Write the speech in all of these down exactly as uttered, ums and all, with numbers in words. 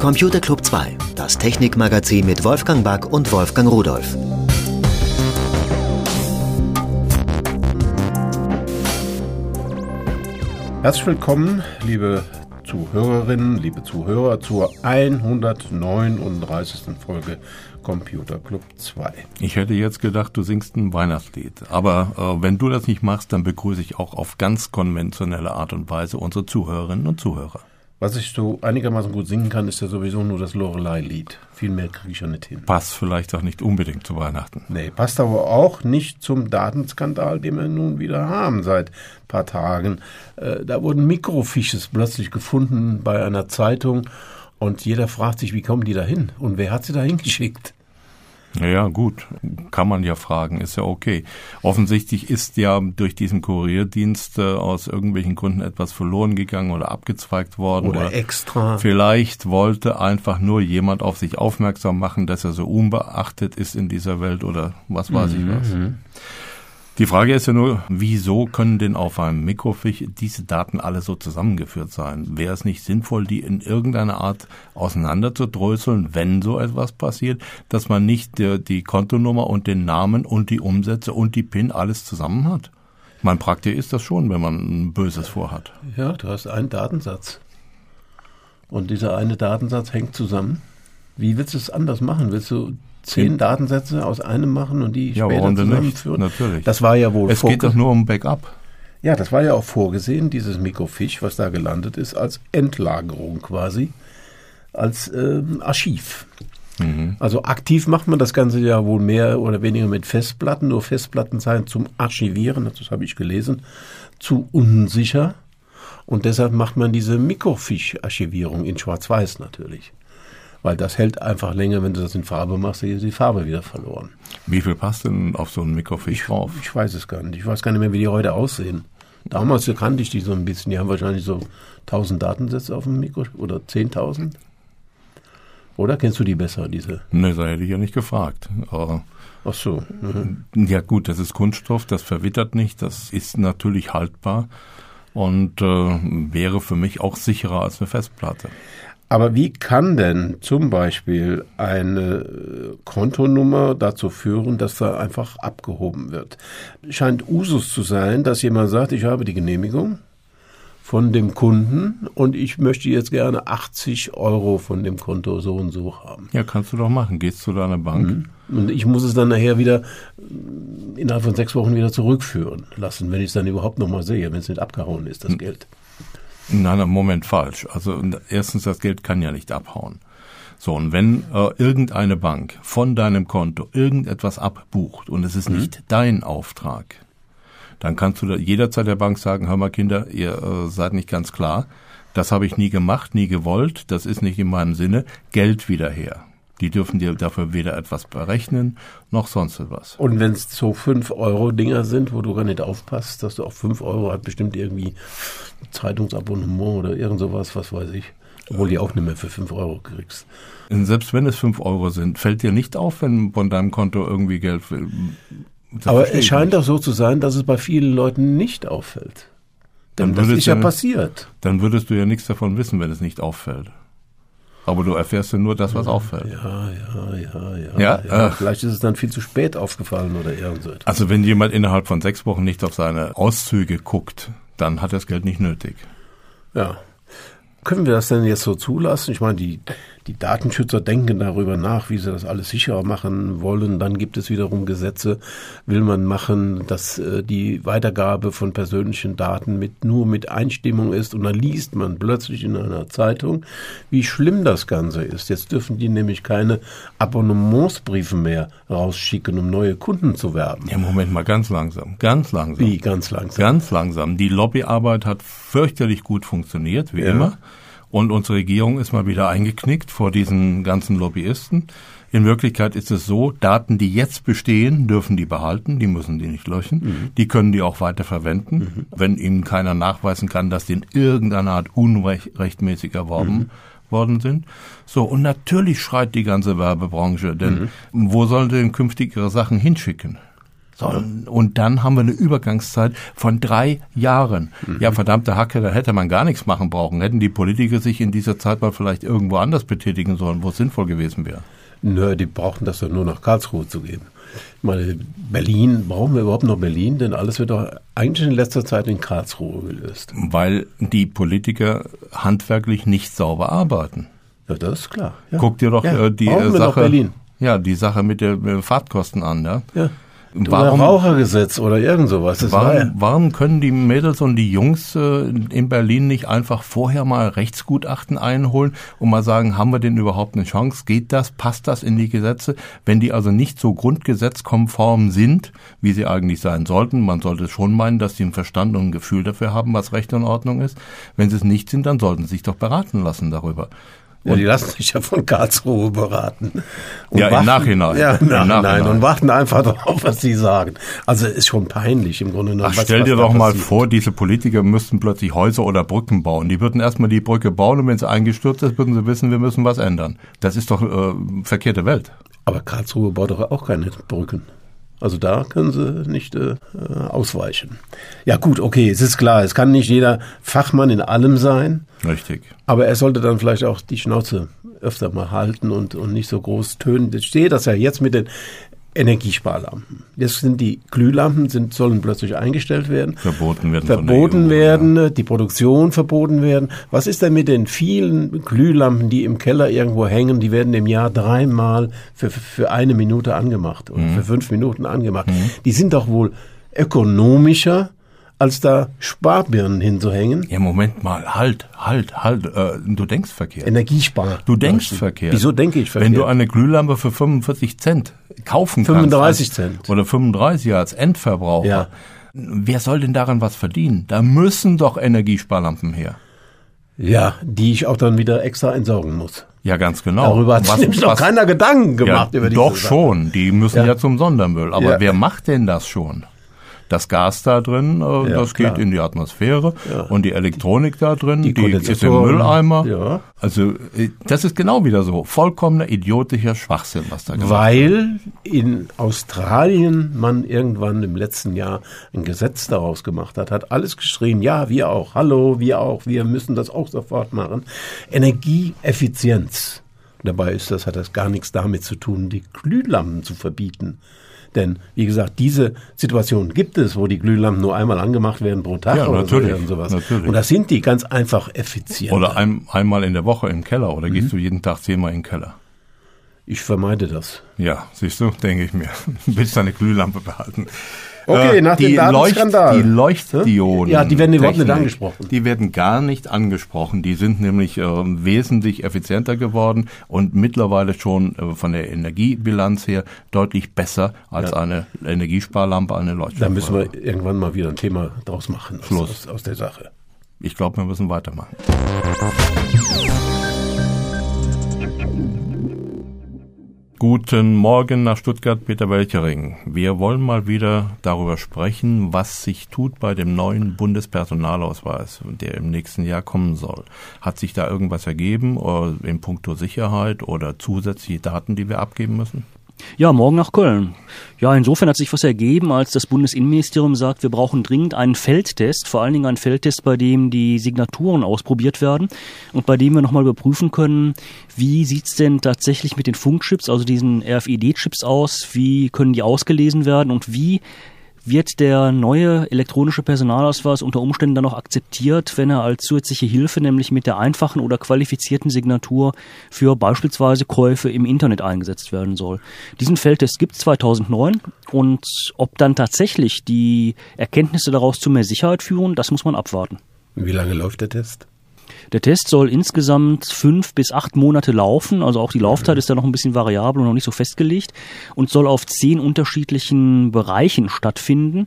Computer Club zwei, das Technikmagazin mit Wolfgang Back und Wolfgang Rudolph. Herzlich willkommen, liebe Zuhörerinnen, liebe Zuhörer, zur hundertneununddreißigsten Folge Computer Club zwei. Ich hätte jetzt gedacht, du singst ein Weihnachtslied. Aber äh, wenn du das nicht machst, dann begrüße ich auch auf ganz konventionelle Art und Weise unsere Zuhörerinnen und Zuhörer. Was ich so einigermaßen gut singen kann, ist ja sowieso nur das Lorelei-Lied. Viel mehr kriege ich ja nicht hin. Passt vielleicht auch nicht unbedingt zu Weihnachten. Nee, passt aber auch nicht zum Datenskandal, den wir nun wieder haben seit ein paar Tagen. Äh, da wurden Mikrofisches plötzlich gefunden bei einer Zeitung und jeder fragt sich, wie kommen die da hin? Und wer hat sie da hingeschickt? Naja, gut, kann man ja fragen, ist ja okay. Offensichtlich ist ja durch diesen Kurierdienst äh, aus irgendwelchen Gründen etwas verloren gegangen oder abgezweigt worden. Oder, oder extra. Vielleicht wollte einfach nur jemand auf sich aufmerksam machen, dass er so unbeachtet ist in dieser Welt oder was weiß mhm. ich was. Die Frage ist ja nur, wieso können denn auf einem Mikrofiche diese Daten alle so zusammengeführt sein? Wäre es nicht sinnvoll, die in irgendeiner Art auseinanderzudröseln, wenn so etwas passiert, dass man nicht die, die Kontonummer und den Namen und die Umsätze und die PIN alles zusammen hat? Mein Praktisch ist das schon, wenn man ein Böses vorhat. Ja, du hast einen Datensatz. Und dieser eine Datensatz hängt zusammen. Wie willst du es anders machen? Willst du zehn Datensätze aus einem machen und die ja, später zusammenführen? Natürlich. Das war ja wohl Es geht doch nur um Backup. Ja, das war ja auch vorgesehen, dieses Mikrofiche, was da gelandet ist, als Endlagerung quasi, als ähm, Archiv. Mhm. Also aktiv macht man das Ganze ja wohl mehr oder weniger mit Festplatten, nur Festplatten seien zum Archivieren, das habe ich gelesen, zu unsicher und deshalb macht man diese Mikrofiche-Archivierung in Schwarz-Weiß natürlich. Weil das hält einfach länger, wenn du das in Farbe machst, ist die Farbe wieder verloren. Wie viel passt denn auf so einen Mikrofiche drauf? Ich, ich weiß es gar nicht. Ich weiß gar nicht mehr, wie die heute aussehen. Damals kannte ich die so ein bisschen. Die haben wahrscheinlich so tausend Datensätze auf dem Mikro oder zehntausend. Oder kennst du die besser, diese? Ne, da hätte ich ja nicht gefragt. Aber ach so. Mhm. Ja gut, das ist Kunststoff, das verwittert nicht, das ist natürlich haltbar und äh, wäre für mich auch sicherer als eine Festplatte. Aber wie kann denn zum Beispiel eine Kontonummer dazu führen, dass da einfach abgehoben wird? Scheint Usus zu sein, dass jemand sagt, ich habe die Genehmigung von dem Kunden und ich möchte jetzt gerne achtzig Euro von dem Konto so und so haben. Ja, kannst du doch machen. Gehst zu deiner Bank. Mhm. Und ich muss es dann nachher wieder innerhalb von sechs Wochen wieder zurückführen lassen, wenn ich es dann überhaupt noch mal sehe, wenn es nicht abgehauen ist, das mhm. Geld. Nein, Moment, falsch. Also erstens, das Geld kann ja nicht abhauen. So, und wenn äh, irgendeine Bank von deinem Konto irgendetwas abbucht und es ist mhm. nicht dein Auftrag, dann kannst du da jederzeit der Bank sagen, hör mal Kinder, ihr äh, seid nicht ganz klar, das habe ich nie gemacht, nie gewollt, das ist nicht in meinem Sinne, Geld wieder her. Die dürfen dir dafür weder etwas berechnen, noch sonst etwas. Und wenn es so fünf Euro Dinger sind, wo du gar nicht aufpasst, dass du auch fünf Euro hat bestimmt irgendwie Zeitungsabonnement oder irgend sowas, was weiß ich. Obwohl die auch nicht mehr für fünf Euro kriegst. Selbst wenn es fünf Euro sind, fällt dir nicht auf, wenn von deinem Konto irgendwie Geld will. Aber es scheint doch so zu sein, dass es bei vielen Leuten nicht auffällt. Denn das ist ja passiert. Dann würdest du ja nichts davon wissen, wenn es nicht auffällt. Aber du erfährst ja nur das, was ja, auffällt. Ja, ja, ja, ja. ja, ja. Äh, Vielleicht ist es dann viel zu spät aufgefallen oder irgend so etwas. Also wenn jemand innerhalb von sechs Wochen nicht auf seine Auszüge guckt, dann hat er das Geld nicht nötig. Ja. Können wir das denn jetzt so zulassen? Ich meine, die, die Datenschützer denken darüber nach, wie sie das alles sicherer machen wollen. Dann gibt es wiederum Gesetze, will man machen, dass äh, die Weitergabe von persönlichen Daten mit, nur mit Einstimmung ist. Und dann liest man plötzlich in einer Zeitung, wie schlimm das Ganze ist. Jetzt dürfen die nämlich keine Abonnementsbriefe mehr rausschicken, um neue Kunden zu werben. Ja, Moment mal, ganz langsam, ganz langsam. Wie, ganz langsam? Ganz langsam. Die Lobbyarbeit hat fürchterlich gut funktioniert, wie ja. immer. Und unsere Regierung ist mal wieder eingeknickt vor diesen ganzen Lobbyisten. In Wirklichkeit ist es so, Daten, die jetzt bestehen, dürfen die behalten, die müssen die nicht löschen. Mhm. Die können die auch weiter verwenden, mhm. wenn ihnen keiner nachweisen kann, dass die in irgendeiner Art unrechtmäßig erworben mhm. worden sind. So, und natürlich schreit die ganze Werbebranche, denn mhm. wo sollen sie denn künftig ihre Sachen hinschicken? So, und dann haben wir eine Übergangszeit von drei Jahren. Mhm. Ja, verdammte Hacke, da hätte man gar nichts machen brauchen. Hätten die Politiker sich in dieser Zeit mal vielleicht irgendwo anders betätigen sollen, wo es sinnvoll gewesen wäre. Nö, die brauchten das doch nur nach Karlsruhe zu gehen. Ich meine, Berlin, brauchen wir überhaupt noch Berlin? Denn alles wird doch eigentlich in letzter Zeit in Karlsruhe gelöst. Weil die Politiker handwerklich nicht sauber arbeiten. Ja, das ist klar. Ja. Guck dir doch ja, äh, die brauchen wir Sache, noch Berlin. Ja, die Sache mit den äh, Fahrtkosten an, ja. Ja. Warum, oder Rauchergesetz oder irgend sowas. Das warum, war ja. warum können die Mädels und die Jungs äh, in Berlin nicht einfach vorher mal Rechtsgutachten einholen und mal sagen, haben wir denn überhaupt eine Chance? Geht das? Passt das in die Gesetze? Wenn die also nicht so grundgesetzkonform sind, wie sie eigentlich sein sollten, man sollte schon meinen, dass sie einen Verstand und ein Gefühl dafür haben, was Recht und Ordnung ist. Wenn sie es nicht sind, dann sollten sie sich doch beraten lassen darüber. Ja, die lassen sich ja von Karlsruhe beraten. Und ja, warten, im Nachhinein. Ja, im Nachhinein. Nachhinein. Und warten einfach darauf, was sie sagen. Also ist schon peinlich im Grunde genommen. Ach, was, stell was dir doch mal passiert. vor, diese Politiker müssten plötzlich Häuser oder Brücken bauen. Die würden erstmal die Brücke bauen und wenn sie eingestürzt ist, würden sie wissen, wir müssen was ändern. Das ist doch äh, verkehrte Welt. Aber Karlsruhe baut doch auch keine Brücken. Also da können sie nicht äh, ausweichen. Ja gut, okay, es ist klar, es kann nicht jeder Fachmann in allem sein. Richtig. Aber er sollte dann vielleicht auch die Schnauze öfter mal halten und, und nicht so groß tönen. Das steht das ja jetzt mit den Energiesparlampen. Jetzt sind die Glühlampen, sind, sollen plötzlich eingestellt werden. Verboten werden. Verboten von der E U, werden, ja. Die Produktion verboten werden. Was ist denn mit den vielen Glühlampen, die im Keller irgendwo hängen? Die werden im Jahr dreimal für, für eine Minute angemacht oder mhm. für fünf Minuten angemacht. Mhm. Die sind doch wohl ökonomischer, als da Sparbirnen hinzuhängen. Ja, Moment mal, halt, halt, halt. Äh, du denkst verkehrt. Energiespar. Du denkst verkehrt. Wieso denke ich verkehrt? Wenn du eine Glühlampe für fünfundvierzig Cent kaufen fünfunddreißig kannst. Cent. Oder fünfunddreißig als Endverbraucher. Ja. Wer soll denn daran was verdienen? Da müssen doch Energiesparlampen her. Ja, die ich auch dann wieder extra entsorgen muss. Ja, ganz genau. Darüber hat sich doch keiner Gedanken gemacht. Ja, über diese doch Sache. schon. Die müssen ja, ja zum Sondermüll. Aber ja. wer macht denn das schon? Das Gas da drin, äh, ja, das klar. geht in die Atmosphäre ja. und die Elektronik da drin, die, die ist im Mülleimer. Ja. Also das ist genau wieder so. Vollkommener idiotischer Schwachsinn, was da gemacht wird. Weil in Australien man irgendwann im letzten Jahr ein Gesetz daraus gemacht hat, hat alles geschrien, ja, wir auch, hallo, wir auch, wir müssen das auch sofort machen. Energieeffizienz. Dabei ist das, hat das gar nichts damit zu tun, die Glühlampen zu verbieten. Denn, wie gesagt, diese Situation gibt es, wo die Glühlampen nur einmal angemacht werden pro Tag ja, oder natürlich, so, sowas. Natürlich. Und das sind die ganz einfach effizient. Oder ein, einmal in der Woche im Keller oder mhm. gehst du jeden Tag zehnmal in den Keller? Ich vermeide das. Ja, siehst du, denke ich mir. Willst deine Glühlampe behalten. Okay, nach die dem Datenskandal. Leucht, die Leuchtdioden. Ja, die werden überhaupt nicht angesprochen. Die werden gar nicht angesprochen. Die sind nämlich äh, wesentlich effizienter geworden und mittlerweile schon äh, von der Energiebilanz her deutlich besser als ja. eine Energiesparlampe, eine Leuchtstofflampe. Da müssen wir irgendwann mal wieder ein Thema draus machen aus, Schluss. Aus, aus der Sache. Ich glaube, wir müssen weitermachen. Guten Morgen nach Stuttgart, Peter Welchering. Wir wollen mal wieder darüber sprechen, was sich tut bei dem neuen Bundespersonalausweis, der im nächsten Jahr kommen soll. Hat sich da irgendwas ergeben oder in puncto Sicherheit oder zusätzliche Daten, die wir abgeben müssen? Ja, morgen nach Köln. Ja, insofern hat sich was ergeben, als das Bundesinnenministerium sagt, wir brauchen dringend einen Feldtest, vor allen Dingen einen Feldtest, bei dem die Signaturen ausprobiert werden und bei dem wir nochmal überprüfen können, wie sieht's denn tatsächlich mit den Funkchips, also diesen R F I D-Chips aus, wie können die ausgelesen werden und wie wird der neue elektronische Personalausweis unter Umständen dann noch akzeptiert, wenn er als zusätzliche Hilfe, nämlich mit der einfachen oder qualifizierten Signatur für beispielsweise Käufe im Internet eingesetzt werden soll. Diesen Feldtest gibt es zweitausendneun und ob dann tatsächlich die Erkenntnisse daraus zu mehr Sicherheit führen, das muss man abwarten. Wie lange läuft der Test? Der Test soll insgesamt fünf bis acht Monate laufen, also auch die Laufzeit ist da noch ein bisschen variabel und noch nicht so festgelegt und soll auf zehn unterschiedlichen Bereichen stattfinden.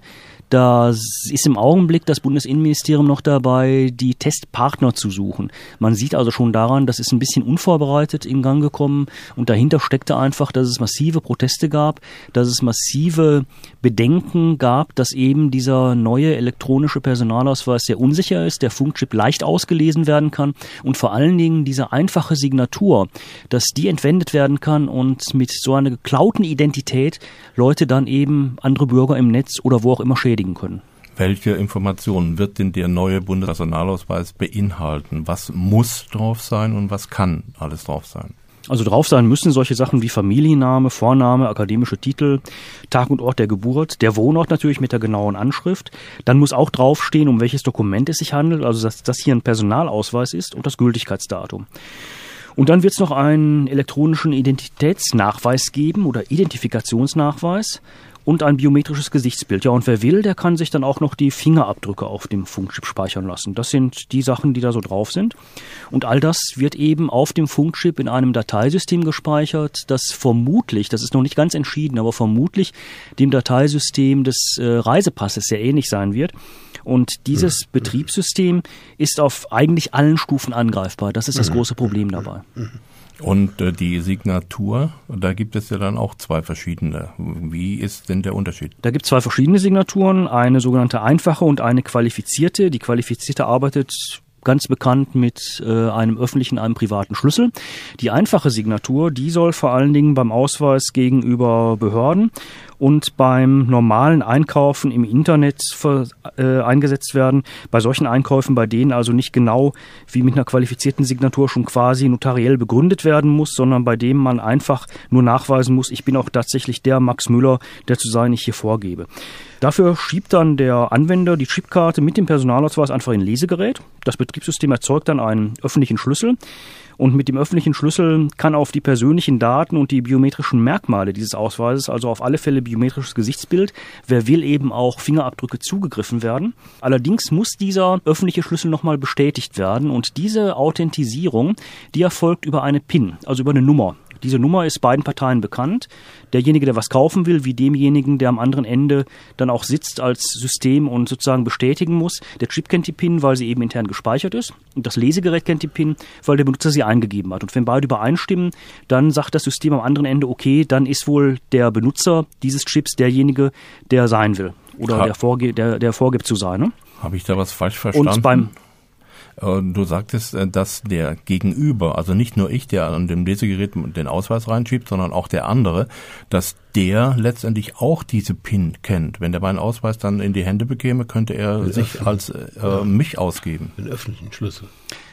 Da ist im Augenblick das Bundesinnenministerium noch dabei, die Testpartner zu suchen. Man sieht also schon daran, das ist ein bisschen unvorbereitet in Gang gekommen und dahinter steckte einfach, dass es massive Proteste gab, dass es massive Bedenken gab, dass eben dieser neue elektronische Personalausweis sehr unsicher ist, der Funkchip leicht ausgelesen werden kann und vor allen Dingen diese einfache Signatur, dass die entwendet werden kann und mit so einer geklauten Identität Leute dann eben andere Bürger im Netz oder wo auch immer schädigen können. Welche Informationen wird denn der neue Bundespersonalausweis beinhalten? Was muss drauf sein und was kann alles drauf sein? Also drauf sein müssen solche Sachen wie Familienname, Vorname, akademische Titel, Tag und Ort der Geburt, der Wohnort natürlich mit der genauen Anschrift. Dann muss auch draufstehen, um welches Dokument es sich handelt, also dass das hier ein Personalausweis ist und das Gültigkeitsdatum. Und dann wird es noch einen elektronischen Identitätsnachweis geben oder Identifikationsnachweis und ein biometrisches Gesichtsbild. Ja, und wer will, der kann sich dann auch noch die Fingerabdrücke auf dem Funkchip speichern lassen. Das sind die Sachen, die da so drauf sind. Und all das wird eben auf dem Funkchip in einem Dateisystem gespeichert, das vermutlich, das ist noch nicht ganz entschieden, aber vermutlich dem Dateisystem des äh, Reisepasses sehr ähnlich sein wird. Und dieses mhm. Betriebssystem ist auf eigentlich allen Stufen angreifbar. Das ist das große Problem dabei. Und äh, die Signatur, da gibt es ja dann auch zwei verschiedene. Wie ist denn der Unterschied? Da gibt es zwei verschiedene Signaturen, eine sogenannte einfache und eine qualifizierte. Die qualifizierte arbeitet ganz bekannt mit äh, einem öffentlichen, einem privaten Schlüssel. Die einfache Signatur, die soll vor allen Dingen beim Ausweis gegenüber Behörden und beim normalen Einkaufen im Internet für, äh, eingesetzt werden. Bei solchen Einkäufen, bei denen also nicht genau wie mit einer qualifizierten Signatur schon quasi notariell begründet werden muss, sondern bei dem man einfach nur nachweisen muss, ich bin auch tatsächlich der Max Müller, der zu sein ich hier vorgebe. Dafür schiebt dann der Anwender die Chipkarte mit dem Personalausweis einfach in ein Lesegerät. Das Betriebssystem erzeugt dann einen öffentlichen Schlüssel. Und mit dem öffentlichen Schlüssel kann auf die persönlichen Daten und die biometrischen Merkmale dieses Ausweises, also auf alle Fälle biometrisches Gesichtsbild, wer will eben auch Fingerabdrücke zugegriffen werden. Allerdings muss dieser öffentliche Schlüssel nochmal bestätigt werden und diese Authentisierung, die erfolgt über eine PIN, also über eine Nummer. Diese Nummer ist beiden Parteien bekannt. Derjenige, der was kaufen will, wie demjenigen, der am anderen Ende dann auch sitzt als System und sozusagen bestätigen muss. Der Chip kennt die PIN, weil sie eben intern gespeichert ist. Und das Lesegerät kennt die PIN, weil der Benutzer sie eingegeben hat. Und wenn beide übereinstimmen, dann sagt das System am anderen Ende, okay, dann ist wohl der Benutzer dieses Chips derjenige, der sein will. Oder der, vorge- der, der vorgibt zu sein. Ne? Habe ich da was falsch verstanden? Und beim Du sagtest, dass der Gegenüber, also nicht nur ich, der an dem Lesegerät den Ausweis reinschiebt, sondern auch der andere, dass der letztendlich auch diese PIN kennt. Wenn der meinen Ausweis dann in die Hände bekäme, könnte er den sich als äh, ja. mich ausgeben. Den öffentlichen Schlüssel.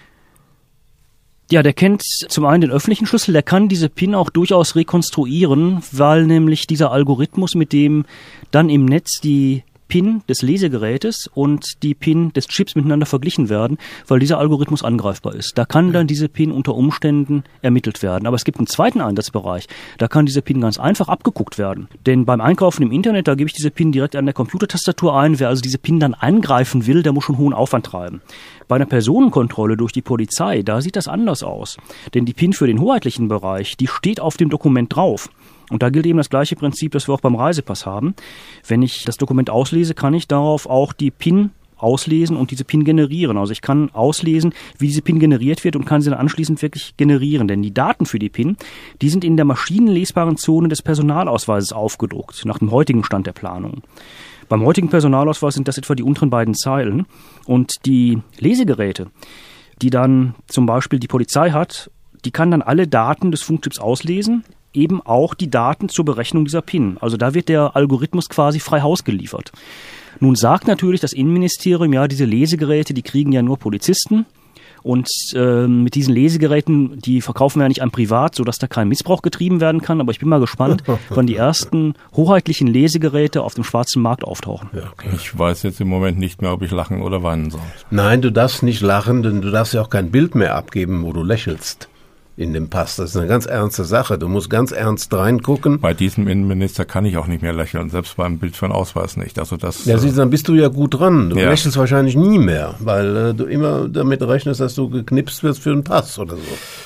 Ja, der kennt zum einen den öffentlichen Schlüssel, der kann diese PIN auch durchaus rekonstruieren, weil nämlich dieser Algorithmus, mit dem dann im Netz die PIN des Lesegerätes und die PIN des Chips miteinander verglichen werden, weil dieser Algorithmus angreifbar ist. Da kann dann diese PIN unter Umständen ermittelt werden. Aber es gibt einen zweiten Einsatzbereich. Da kann diese PIN ganz einfach abgeguckt werden. Denn beim Einkaufen im Internet, da gebe ich diese PIN direkt an der Computertastatur ein. Wer also diese PIN dann angreifen will, der muss schon hohen Aufwand treiben. Bei einer Personenkontrolle durch die Polizei, da sieht das anders aus. Denn die PIN für den hoheitlichen Bereich, die steht auf dem Dokument drauf. Und da gilt eben das gleiche Prinzip, das wir auch beim Reisepass haben. Wenn ich das Dokument auslese, kann ich darauf auch die PIN auslesen und diese PIN generieren. Also ich kann auslesen, wie diese PIN generiert wird und kann sie dann anschließend wirklich generieren. Denn die Daten für die PIN, die sind in der maschinenlesbaren Zone des Personalausweises aufgedruckt, nach dem heutigen Stand der Planung. Beim heutigen Personalausweis sind das etwa die unteren beiden Zeilen. Und die Lesegeräte, die dann zum Beispiel die Polizei hat, die kann dann alle Daten des Funkchips auslesen, eben auch die Daten zur Berechnung dieser PIN. Also da wird der Algorithmus quasi frei Haus geliefert. Nun sagt natürlich das Innenministerium, ja, diese Lesegeräte, die kriegen ja nur Polizisten. Und äh, mit diesen Lesegeräten, die verkaufen wir ja nicht an privat, sodass da kein Missbrauch getrieben werden kann. Aber ich bin mal gespannt, wann die ersten hoheitlichen Lesegeräte auf dem schwarzen Markt auftauchen. Ja, okay. Ich weiß jetzt im Moment nicht mehr, ob ich lachen oder weinen soll. Nein, du darfst nicht lachen, denn du darfst ja auch kein Bild mehr abgeben, wo du lächelst in dem Pass. Das ist eine ganz ernste Sache. Du musst ganz ernst reingucken. Bei diesem Innenminister kann ich auch nicht mehr lächeln, selbst beim Bild für einen Ausweis nicht. Also das. Ja, siehst du, dann bist du ja gut dran. Du ja. lächelst wahrscheinlich nie mehr, weil äh, du immer damit rechnest, dass du geknipst wirst für einen Pass oder so.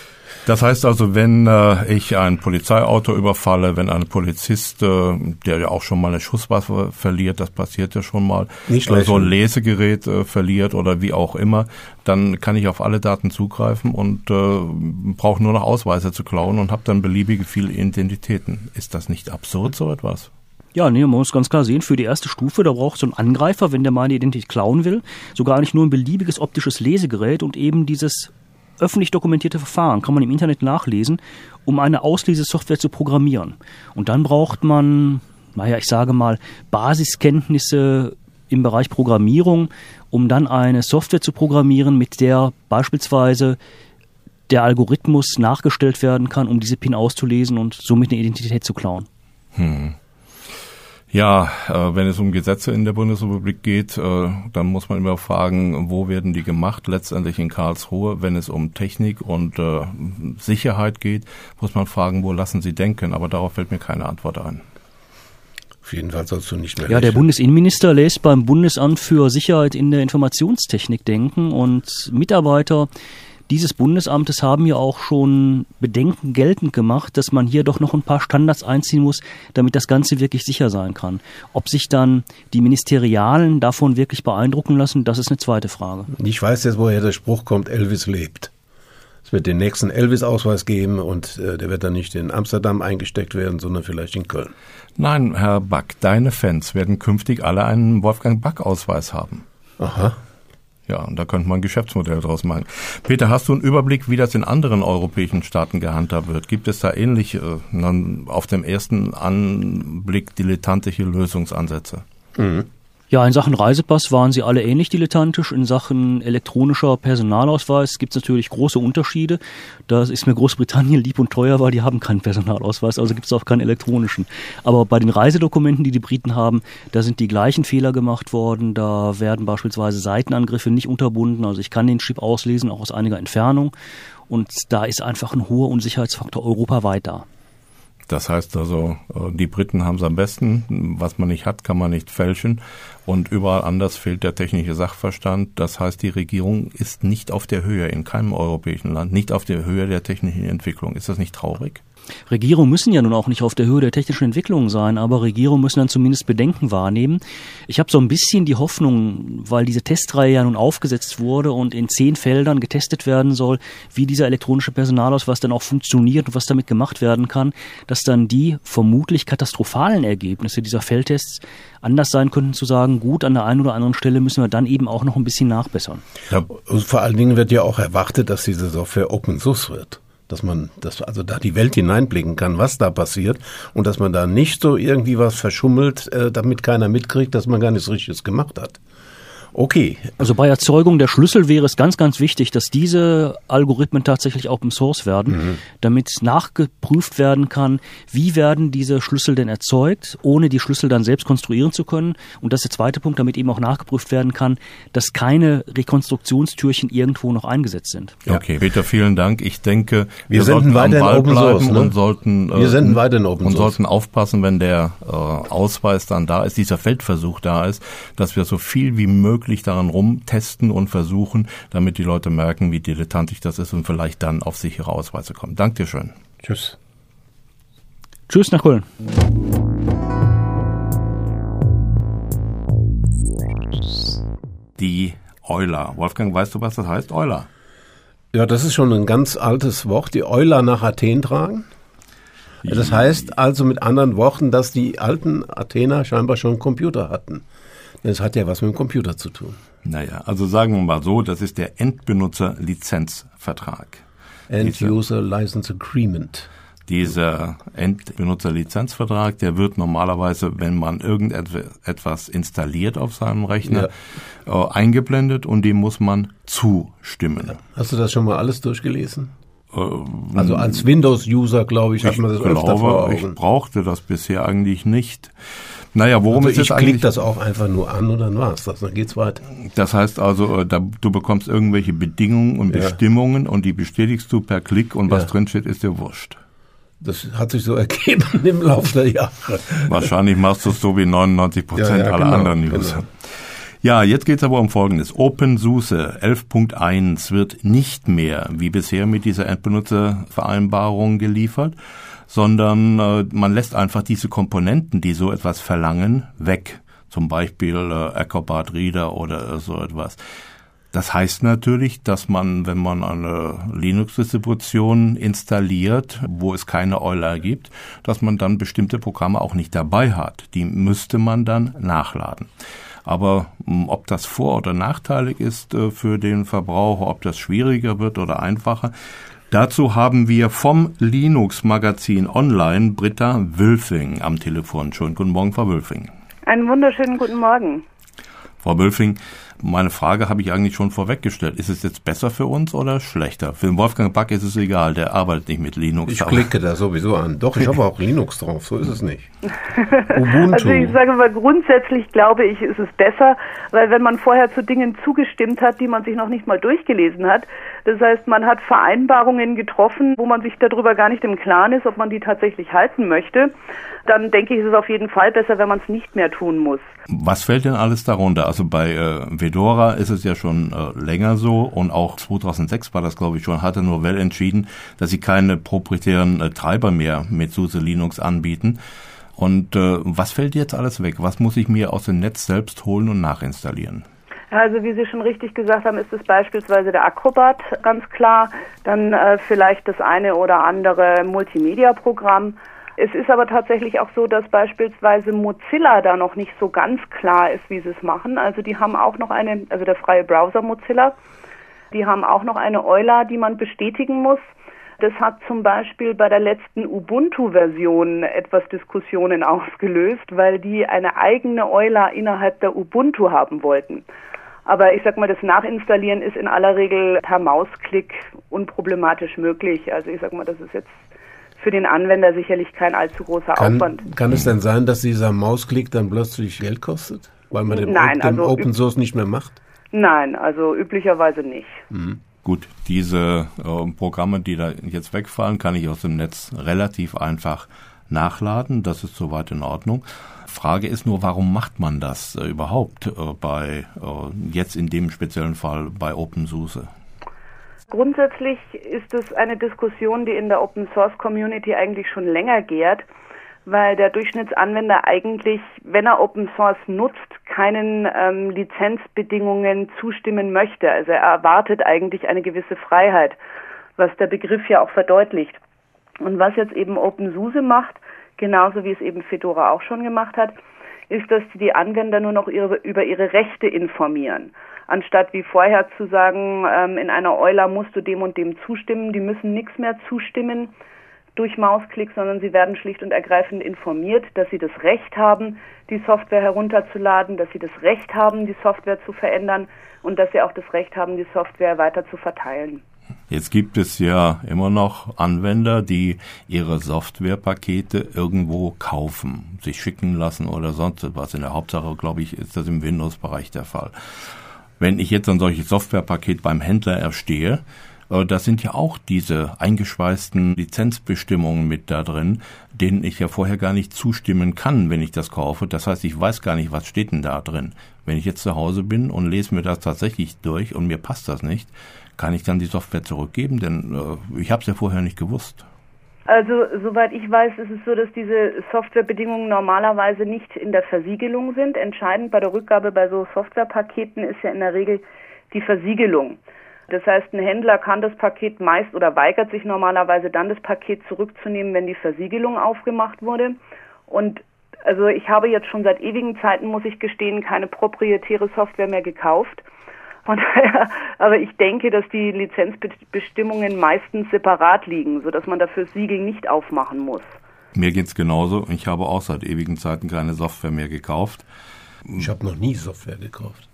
Das heißt also, wenn äh, ich ein Polizeiauto überfalle, wenn ein Polizist, äh, der ja auch schon mal eine Schusswaffe verliert, das passiert ja schon mal, Nicht äh, so ein Lesegerät äh, verliert oder wie auch immer, dann kann ich auf alle Daten zugreifen und äh, brauche nur noch Ausweise zu klauen und habe dann beliebige viele Identitäten. Ist das nicht absurd, so etwas? Ja, nee, man muss ganz klar sehen, für die erste Stufe, da braucht so ein Angreifer, wenn der meine Identität klauen will, sogar eigentlich nur ein beliebiges optisches Lesegerät und eben dieses öffentlich dokumentierte Verfahren, kann man im Internet nachlesen, um eine Auslesesoftware zu programmieren. Und dann braucht man, naja, ich sage mal, Basiskenntnisse im Bereich Programmierung, um dann eine Software zu programmieren, mit der beispielsweise der Algorithmus nachgestellt werden kann, um diese PIN auszulesen und somit eine Identität zu klauen. Hm. Ja, äh, wenn es um Gesetze in der Bundesrepublik geht, äh, dann muss man immer fragen, wo werden die gemacht? Letztendlich in Karlsruhe. Wenn es um Technik und äh, Sicherheit geht, muss man fragen, wo lassen sie denken? Aber darauf fällt mir keine Antwort ein. Auf jeden Fall sollst du nicht mehr. Ja, der Bundesinnenminister lässt beim Bundesamt für Sicherheit in der Informationstechnik denken und Mitarbeiter dieses Bundesamtes haben ja auch schon Bedenken geltend gemacht, dass man hier doch noch ein paar Standards einziehen muss, damit das Ganze wirklich sicher sein kann. Ob sich dann die Ministerialen davon wirklich beeindrucken lassen, das ist eine zweite Frage. Ich weiß jetzt, woher der Spruch kommt, Elvis lebt. Es wird den nächsten Elvis-Ausweis geben und äh, der wird dann nicht in Amsterdam eingesteckt werden, sondern vielleicht in Köln. Nein, Herr Back, deine Fans werden künftig alle einen Wolfgang Back-Ausweis haben. Aha. Ja, und da könnte man ein Geschäftsmodell draus machen. Peter, hast du einen Überblick, wie das in anderen europäischen Staaten gehandhabt wird? Gibt es da ähnlich äh, auf dem ersten Anblick dilettantische Lösungsansätze? Mhm. Ja, in Sachen Reisepass waren sie alle ähnlich dilettantisch. In Sachen elektronischer Personalausweis gibt es natürlich große Unterschiede. Das ist mir Großbritannien lieb und teuer, weil die haben keinen Personalausweis, also gibt es auch keinen elektronischen. Aber bei den Reisedokumenten, die die Briten haben, da sind die gleichen Fehler gemacht worden. Da werden beispielsweise Seitenangriffe nicht unterbunden. Also ich kann den Chip auslesen, auch aus einiger Entfernung. Und da ist einfach ein hoher Unsicherheitsfaktor europaweit da. Das heißt also, die Briten haben es am besten. Was man nicht hat, kann man nicht fälschen. Und überall anders fehlt der technische Sachverstand. Das heißt, die Regierung ist nicht auf der Höhe, in keinem europäischen Land, nicht auf der Höhe der technischen Entwicklung. Ist das nicht traurig? Regierungen müssen ja nun auch nicht auf der Höhe der technischen Entwicklung sein, aber Regierungen müssen dann zumindest Bedenken wahrnehmen. Ich habe so ein bisschen die Hoffnung, weil diese Testreihe ja nun aufgesetzt wurde und in zehn Feldern getestet werden soll, wie dieser elektronische Personalausweis dann auch funktioniert und was damit gemacht werden kann, dass dann die vermutlich katastrophalen Ergebnisse dieser Feldtests anders sein könnten, zu sagen, gut, an der einen oder anderen Stelle müssen wir dann eben auch noch ein bisschen nachbessern. Ja, und vor allen Dingen wird ja auch erwartet, dass diese Software Open Source wird. Dass man, dass also da die Welt hineinblicken kann, was da passiert und dass man da nicht so irgendwie was verschummelt, äh, damit keiner mitkriegt, dass man gar nichts Richtiges gemacht hat. Okay. Also bei Erzeugung der Schlüssel wäre es ganz, ganz wichtig, dass diese Algorithmen tatsächlich Open Source werden, mhm. damit nachgeprüft werden kann, wie werden diese Schlüssel denn erzeugt, ohne die Schlüssel dann selbst konstruieren zu können. Und das ist der zweite Punkt, damit eben auch nachgeprüft werden kann, dass keine Rekonstruktionstürchen irgendwo noch eingesetzt sind. Ja. Okay, Peter, vielen Dank. Ich denke, wir, wir sollten weiter am Ball Open bleiben Source, ne? und sollten wir senden weiter in Open und Source. sollten aufpassen, wenn der äh, Ausweis dann da ist, dieser Feldversuch da ist, dass wir so viel wie möglich daran rumtesten und versuchen, damit die Leute merken, wie dilettantisch das ist und vielleicht dann auf sichere Ausweise kommen. Danke dir schön. Tschüss. Tschüss nach Köln. Die Euler. Wolfgang, weißt du, was das heißt, Euler? Ja, das ist schon ein ganz altes Wort. Die Euler nach Athen tragen. Das heißt also mit anderen Worten, dass die alten Athener scheinbar schon einen Computer hatten. Das hat ja was mit dem Computer zu tun. Naja, also sagen wir mal so, das ist der Endbenutzer-Lizenzvertrag. End-User License Agreement. Dieser Endbenutzer-Lizenzvertrag, der wird normalerweise, wenn man irgendetwas installiert auf seinem Rechner, ja. äh, eingeblendet und dem muss man zustimmen. Ja. Hast du das schon mal alles durchgelesen? Also als Windows-User, glaube ich, hat man das glaube, öfter vor Augen. Ich brauchte das bisher eigentlich nicht. Naja, worum also ist es ich eigentlich? Ich klicke das auch einfach nur an und dann war's das, dann geht's weiter. Das heißt also, da, du bekommst irgendwelche Bedingungen und ja. Bestimmungen und die bestätigst du per Klick und was ja. drinsteht, ist dir wurscht. Das hat sich so ergeben im Laufe der Jahre. Wahrscheinlich machst du es so wie neunundneunzig Prozent ja, ja, aller genau, anderen User. Genau. Ja, jetzt geht's aber um Folgendes. OpenSUSE elf Punkt eins wird nicht mehr wie bisher mit dieser Endbenutzervereinbarung geliefert, sondern äh, man lässt einfach diese Komponenten, die so etwas verlangen, weg. Zum Beispiel äh, Acrobat Reader oder äh, so etwas. Das heißt natürlich, dass man, wenn man eine Linux-Distribution installiert, wo es keine Euler gibt, dass man dann bestimmte Programme auch nicht dabei hat. Die müsste man dann nachladen. Aber ob das vor- oder nachteilig ist äh, für den Verbraucher, ob das schwieriger wird oder einfacher, dazu haben wir vom Linux-Magazin Online Britta Wülfing am Telefon. Schönen guten Morgen, Frau Wülfing. Einen wunderschönen guten Morgen. Frau Wülfing, meine Frage habe ich eigentlich schon vorweggestellt. Ist es jetzt besser für uns oder schlechter? Für den Wolfgang Back ist es egal, der arbeitet nicht mit Linux. Ich klicke da sowieso an. Doch, ich habe auch Linux drauf, so ist es nicht. Ubuntu. Also ich sage mal, grundsätzlich glaube ich, ist es besser, weil wenn man vorher zu Dingen zugestimmt hat, die man sich noch nicht mal durchgelesen hat, das heißt, man hat Vereinbarungen getroffen, wo man sich darüber gar nicht im Klaren ist, ob man die tatsächlich halten möchte, dann denke ich, ist es auf jeden Fall besser, wenn man es nicht mehr tun muss. Was fällt denn alles darunter? Also bei äh, Fedora ist es ja schon äh, länger so und auch zweitausendsechs war das, glaube ich, schon, hatte Novell entschieden, dass sie keine proprietären äh, Treiber mehr mit SUSE Linux anbieten. Und äh, was fällt jetzt alles weg? Was muss ich mir aus dem Netz selbst holen und nachinstallieren? Also wie Sie schon richtig gesagt haben, ist es beispielsweise der Acrobat, ganz klar. Dann äh, vielleicht das eine oder andere Multimedia-Programm. Es ist aber tatsächlich auch so, dass beispielsweise Mozilla da noch nicht so ganz klar ist, wie sie es machen. Also die haben auch noch eine, also der freie Browser Mozilla, die haben auch noch eine Euler, die man bestätigen muss. Das hat zum Beispiel bei der letzten Ubuntu-Version etwas Diskussionen ausgelöst, weil die eine eigene Euler innerhalb der Ubuntu haben wollten. Aber ich sag mal, das Nachinstallieren ist in aller Regel per Mausklick unproblematisch möglich. Also ich sag mal, das ist jetzt für den Anwender sicherlich kein allzu großer kann, Aufwand. Kann es denn sein, dass dieser Mausklick dann plötzlich Geld kostet? Weil man den, Nein, den also Open Source nicht mehr macht? Nein, also üblicherweise nicht. Mhm. Gut, diese äh, Programme, die da jetzt wegfallen, kann ich aus dem Netz relativ einfach nachladen. Das ist soweit in Ordnung. Frage ist nur, warum macht man das äh, überhaupt äh, bei äh, jetzt in dem speziellen Fall bei OpenSUSE? Grundsätzlich ist es eine Diskussion, die in der Open-Source-Community eigentlich schon länger gärt, weil der Durchschnittsanwender eigentlich, wenn er Open-Source nutzt, keinen ähm, Lizenzbedingungen zustimmen möchte. Also er erwartet eigentlich eine gewisse Freiheit, was der Begriff ja auch verdeutlicht. Und was jetzt eben OpenSUSE macht, genauso wie es eben Fedora auch schon gemacht hat, ist, dass die Anwender nur noch ihre, über ihre Rechte informieren. Anstatt wie vorher zu sagen, ähm, in einer Euler musst du dem und dem zustimmen, die müssen nichts mehr zustimmen durch Mausklick, sondern sie werden schlicht und ergreifend informiert, dass sie das Recht haben, die Software herunterzuladen, dass sie das Recht haben, die Software zu verändern und dass sie auch das Recht haben, die Software weiter zu verteilen. Jetzt gibt es ja immer noch Anwender, die ihre Softwarepakete irgendwo kaufen, sich schicken lassen oder sonst was. In der Hauptsache, glaube ich, ist das im Windows-Bereich der Fall. Wenn ich jetzt ein solches Softwarepaket beim Händler erstehe, äh, da sind ja auch diese eingeschweißten Lizenzbestimmungen mit da drin, denen ich ja vorher gar nicht zustimmen kann, wenn ich das kaufe. Das heißt, ich weiß gar nicht, was steht denn da drin. Wenn ich jetzt zu Hause bin und lese mir das tatsächlich durch und mir passt das nicht, kann ich dann die Software zurückgeben? Denn äh, ich habe es ja vorher nicht gewusst. Also soweit ich weiß, ist es so, dass diese Softwarebedingungen normalerweise nicht in der Versiegelung sind. Entscheidend bei der Rückgabe bei so Softwarepaketen ist ja in der Regel die Versiegelung. Das heißt, ein Händler kann das Paket meist oder weigert sich normalerweise dann, das Paket zurückzunehmen, wenn die Versiegelung aufgemacht wurde. Und also ich habe jetzt schon seit ewigen Zeiten, muss ich gestehen, keine proprietäre Software mehr gekauft. Von daher, aber ich denke, dass die Lizenzbestimmungen meistens separat liegen, sodass man dafür Siegel nicht aufmachen muss. Mir geht's genauso. Ich habe auch seit ewigen Zeiten keine Software mehr gekauft. Ich habe noch nie Software gekauft.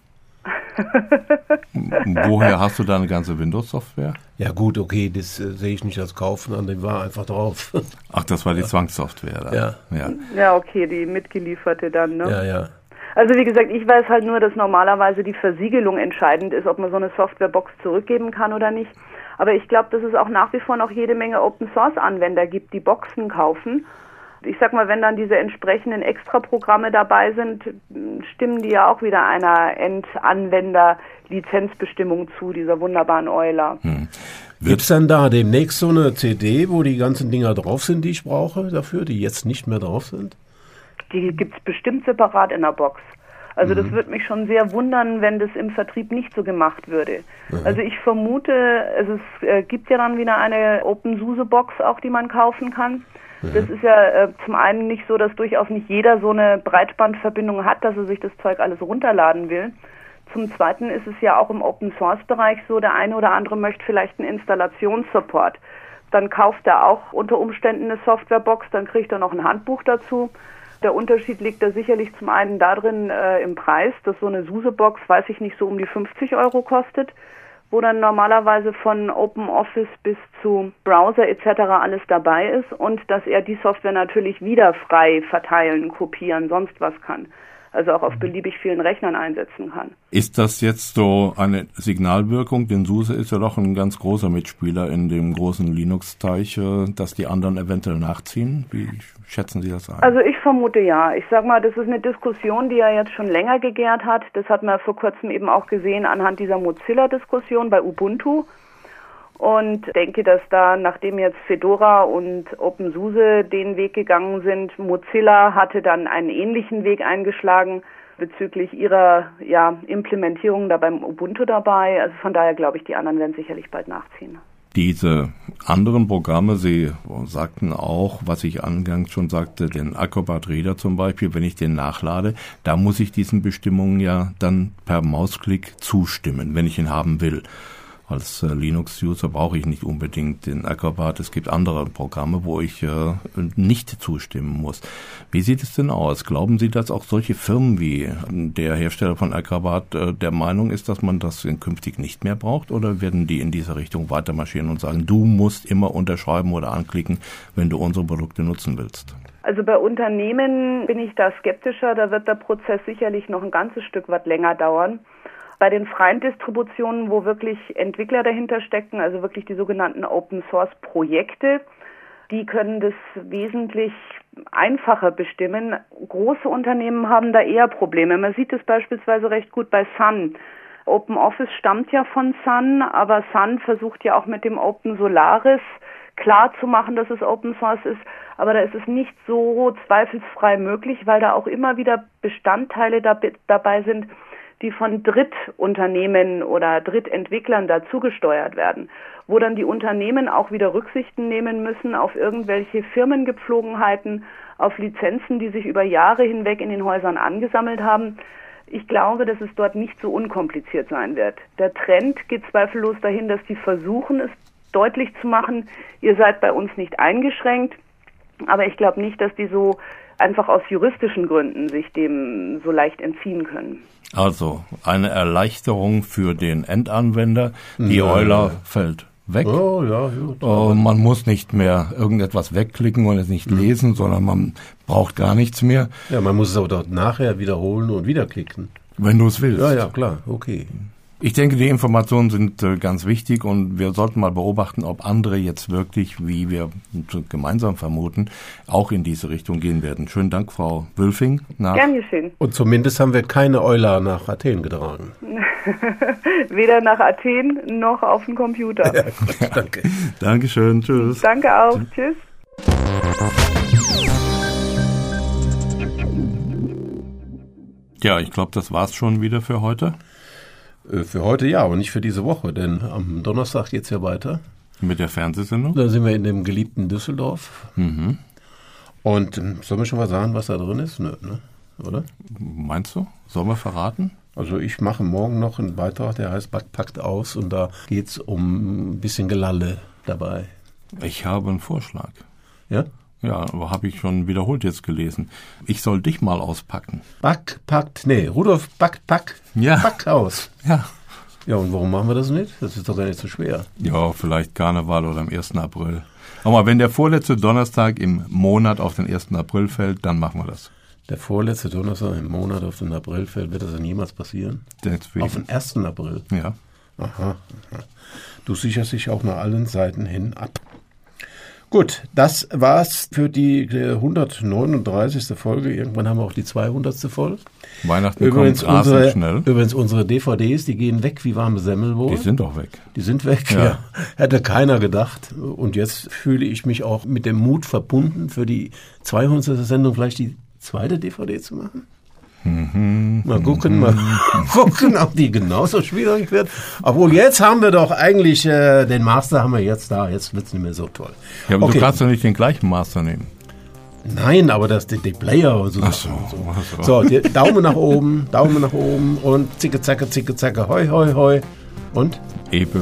Woher hast du deine ganze Windows-Software? Ja gut, okay, das äh, sehe ich nicht als Kaufen an, die war einfach drauf. Ach, das war die Zwangssoftware da. Ja. Ja. Ja, okay, die mitgelieferte dann, ne? Ja, ja. Also wie gesagt, ich weiß halt nur, dass normalerweise die Versiegelung entscheidend ist, ob man so eine Softwarebox zurückgeben kann oder nicht. Aber ich glaube, dass es auch nach wie vor noch jede Menge Open-Source-Anwender gibt, die Boxen kaufen. Ich sag mal, wenn dann diese entsprechenden Extraprogramme dabei sind, stimmen die ja auch wieder einer Endanwender-Lizenzbestimmung zu, dieser wunderbaren Euler. Hm. Gibt es dann da demnächst so eine C D, wo die ganzen Dinger drauf sind, die ich brauche dafür, die jetzt nicht mehr drauf sind? Die gibt's bestimmt separat in der Box. Also mhm. das würde mich schon sehr wundern, wenn das im Vertrieb nicht so gemacht würde. Mhm. Also ich vermute, also es äh, gibt ja dann wieder eine OpenSUSE-Box auch, die man kaufen kann. Mhm. Das ist ja äh, zum einen nicht so, dass durchaus nicht jeder so eine Breitbandverbindung hat, dass er sich das Zeug alles runterladen will. Zum Zweiten ist es ja auch im Open-Source-Bereich so, der eine oder andere möchte vielleicht einen Installationssupport. Dann kauft er auch unter Umständen eine Softwarebox, dann kriegt er noch ein Handbuch dazu. Der Unterschied liegt da sicherlich zum einen darin äh, im Preis, dass so eine SUSE-Box, weiß ich nicht, so um die fünfzig Euro kostet, wo dann normalerweise von OpenOffice bis zu Browser et cetera alles dabei ist und dass er die Software natürlich wieder frei verteilen, kopieren, sonst was kann. Also auch auf beliebig vielen Rechnern einsetzen kann. Ist das jetzt so eine Signalwirkung? Denn SUSE ist ja doch ein ganz großer Mitspieler in dem großen Linux-Teich, dass die anderen eventuell nachziehen. Wie schätzen Sie das ein? Also ich vermute ja. Ich sag mal, das ist eine Diskussion, die ja jetzt schon länger gegärt hat. Das hat man vor kurzem eben auch gesehen anhand dieser Mozilla-Diskussion bei Ubuntu. Und denke, dass da, nachdem jetzt Fedora und OpenSUSE den Weg gegangen sind, Mozilla hatte dann einen ähnlichen Weg eingeschlagen bezüglich ihrer ja, Implementierung da beim Ubuntu dabei. Also von daher glaube ich, die anderen werden sicherlich bald nachziehen. Diese anderen Programme, Sie sagten auch, was ich angangs schon sagte, den Acrobat Reader zum Beispiel, wenn ich den nachlade, da muss ich diesen Bestimmungen ja dann per Mausklick zustimmen, wenn ich ihn haben will. Als äh, Linux-User brauche ich nicht unbedingt den Acrobat. Es gibt andere Programme, wo ich äh, nicht zustimmen muss. Wie sieht es denn aus? Glauben Sie, dass auch solche Firmen wie der Hersteller von Acrobat äh, der Meinung ist, dass man das künftig nicht mehr braucht? Oder werden die in diese Richtung weiter marschieren und sagen, du musst immer unterschreiben oder anklicken, wenn du unsere Produkte nutzen willst? Also bei Unternehmen bin ich da skeptischer. Da wird der Prozess sicherlich noch ein ganzes Stück weit länger dauern. Bei den freien Distributionen, wo wirklich Entwickler dahinter stecken, also wirklich die sogenannten Open-Source-Projekte, die können das wesentlich einfacher bestimmen. Große Unternehmen haben da eher Probleme. Man sieht es beispielsweise recht gut bei Sun. OpenOffice stammt ja von Sun, aber Sun versucht ja auch mit dem Open Solaris klar zu machen, dass es Open Source ist. Aber da ist es nicht so zweifelsfrei möglich, weil da auch immer wieder Bestandteile da, dabei sind, die von Drittunternehmen oder Drittentwicklern dazugesteuert werden, wo dann die Unternehmen auch wieder Rücksichten nehmen müssen auf irgendwelche Firmengepflogenheiten, auf Lizenzen, die sich über Jahre hinweg in den Häusern angesammelt haben. Ich glaube, dass es dort nicht so unkompliziert sein wird. Der Trend geht zweifellos dahin, dass die versuchen, es deutlich zu machen, ihr seid bei uns nicht eingeschränkt, aber ich glaube nicht, dass die so einfach aus juristischen Gründen sich dem so leicht entziehen können. Also eine Erleichterung für den Endanwender. Die ja. Euler fällt weg. Oh, ja, gut. Uh, man muss nicht mehr irgendetwas wegklicken und es nicht mhm. lesen, sondern man braucht gar nichts mehr. Ja, man muss es auch dort nachher wiederholen und wieder klicken. Wenn du es willst. Ja, ja, klar, okay. Ich denke, die Informationen sind äh, ganz wichtig und wir sollten mal beobachten, ob andere jetzt wirklich, wie wir gemeinsam vermuten, auch in diese Richtung gehen werden. Schönen Dank, Frau Wülfing. Nach Gern geschehen. Und zumindest haben wir keine Euler nach Athen getragen. Weder nach Athen noch auf dem Computer. Ja, gut, danke. Dankeschön, tschüss. Danke auch, tschüss. Ja, ich glaube, das war's schon wieder für heute. Für heute ja, aber nicht für diese Woche, denn am Donnerstag geht's ja weiter. Mit der Fernsehsendung? Da sind wir in dem geliebten Düsseldorf. Mhm. Und sollen wir schon mal sagen, was da drin ist? Nö, ne? Oder? Meinst du? Sollen wir verraten? Also ich mache morgen noch einen Beitrag, der heißt Packt aus und da geht's um ein bisschen Gelalle dabei. Ich habe einen Vorschlag. Ja? Ja, aber habe ich schon wiederholt jetzt gelesen. Ich soll dich mal auspacken. Back, packt, nee, Rudolf packt, pack, ja. pack aus. Ja. Ja, und warum machen wir das nicht? Das ist doch gar nicht so schwer. Ja, vielleicht Karneval oder am ersten April. Aber wenn der vorletzte Donnerstag im Monat auf den ersten April fällt, dann machen wir das. Der vorletzte Donnerstag im Monat auf den April fällt, wird das dann jemals passieren? Deswegen. Auf den ersten April? Ja. Aha, aha. Du sicherst dich auch nach allen Seiten hin ab. Gut, das war's für die hundertneununddreißigste Folge. Irgendwann haben wir auch die zweihundertste voll. Weihnachten übrigens kommt rasend unsere, schnell. Übrigens unsere D V Ds, die gehen weg wie warme Semmel wohl. Die sind doch weg. Die sind weg, ja. ja. Hätte keiner gedacht. Und jetzt fühle ich mich auch mit dem Mut verbunden, für die zweihundertste Sendung vielleicht die zweite D V D zu machen. Mal gucken, mal gucken, ob die genauso schwierig wird. Obwohl, jetzt haben wir doch eigentlich, äh, den Master haben wir jetzt da, jetzt wird's nicht mehr so toll. Ja, aber okay. Du kannst doch nicht den gleichen Master nehmen. Nein, aber das die, die Player und so. Ach so, so. ach so. So, die, Daumen nach oben, Daumen nach oben und zicke, zacke, zicke, zacke, hoi, hoi, hoi. Und? Epe.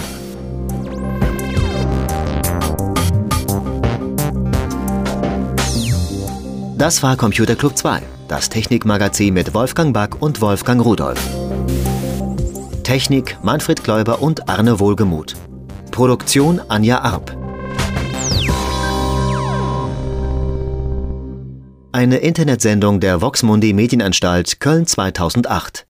Das war Computer Club zwei, das Technikmagazin mit Wolfgang Back und Wolfgang Rudolph. Technik Manfred Kläuber und Arne Wohlgemuth. Produktion Anja Arp. Eine Internetsendung der Vox Mundi Medienanstalt Köln zweitausendacht.